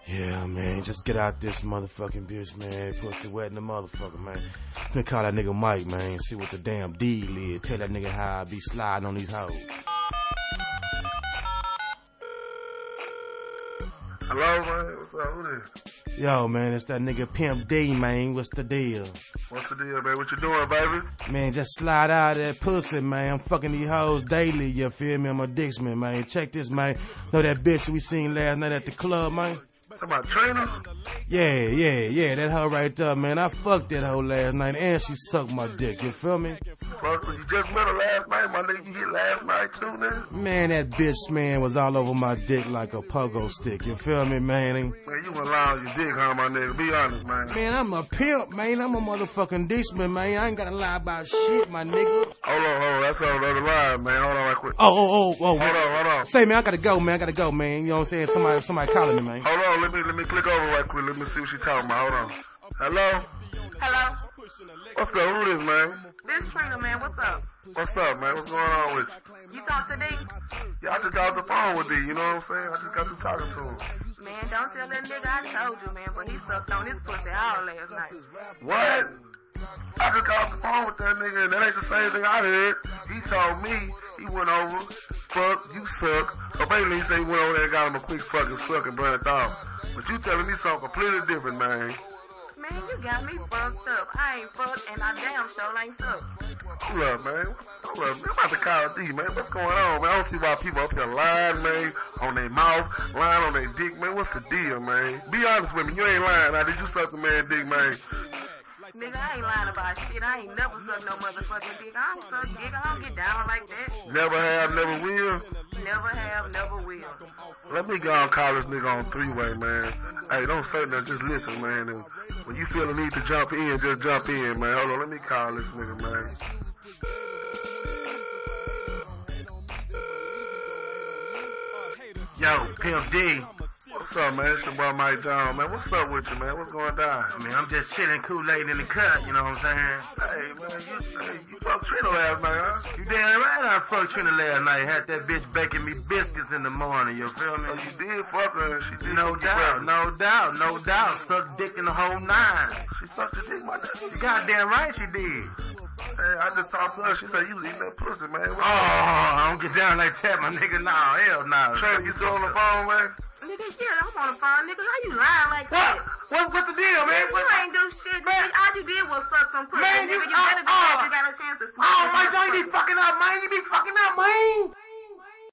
Yeah, man, just get out this motherfucking bitch, man. Pussy wet in the motherfucker, man. Finna call that nigga Mike, man. See what the damn deal is. Tell that nigga how I be sliding on these hoes. Hello, man. What's up? Who this? Yo, man, it's that nigga Pimp D, man. What's the deal? What's the deal, man? What you doing, baby? Man, just slide out of that pussy, man. I'm fucking these hoes daily, you feel me? I'm a Dixman, man. Check this, man. Know that bitch we seen last night at the club, man? Talking about Trina? Yeah, that hoe right there, man. I fucked that hoe last night and she sucked my dick, you feel me? Fuck, you just met her last night, my nigga. You hit last night too, nigga? Man, that bitch, man, was all over my dick like a pogo stick, you feel me, man? Man, you went lying on your dick, huh, my nigga? Be honest, man. Man, I'm a pimp, man. I'm a motherfucking Dixman, man. I ain't gotta lie about shit, my nigga. Hold on. That's on the other line, man. Hold on right quick. Oh. Hold on. Say, man, I gotta go, man. You know what I'm saying? Somebody calling me, man. Hold on, let me click over right quick. Let me see what she talking about. Hold on. Hello? Hello? What's up? Who this, man? This Trina, man. What's up? What's up, man? What's going on with you? You talk to D? Yeah, I just got off the phone with D, you know what I'm saying? I just got through talking to him. Man, don't tell that nigga I told you, man, but he sucked on his pussy all last night. What? I just got off the phone with that nigga, and that ain't the same thing I heard. He told me he went over, fuck, you suck. So basically he said he went over there and got him a quick fucking suck and burned it off. But you telling me something completely different, man. Man, you got me fucked up. I ain't fucked and I damn sure ain't sucked. Hold up, man. I'm about to call D, man. What's going on, man? I don't see why people up here lying, man, on their mouth, lying on their dick, man. What's the deal, man? Be honest with me. You ain't lying. Now, did you suck the man's dick, man? Nigga, I ain't lying about shit. I ain't never sucked no motherfucking dick. I don't suck dick. I don't get down like that. Never have, never will? Never have, never will. Let me go and call this nigga on three-way, man. Hey, don't say nothing. Just listen, man. And when you feel the need to jump in, just jump in, man. Hold on. Let me call this nigga, man. Yo, Pimp D. What's up, man? It's your boy Mike John, man. What's up with you, man? What's going down? Man, I'm just chilling Kool-Aid in the cut, you know what I'm saying? Hey, man, you fucked Trina last night, huh? You damn right I fucked Trina last night. Had that bitch baking me biscuits in the morning, you feel me? So you did fuck her and she did. No doubt. Sucked dick in the whole nine. She sucked your dick, my nigga. You goddamn right she did. Hey, I just talked to her. She said you was eating that pussy, man. I don't get down like that, my nigga. Nah, hell nah. Trina, you still on the phone, man? Nigga, yeah, I'm on the phone, nigga. How you lying like that? What's the deal, man? You ain't do shit, man. All you did was suck some pussy. Man, nigga, you better be glad you got a chance to smack my joint be fucking up, man. You be fucking up, man.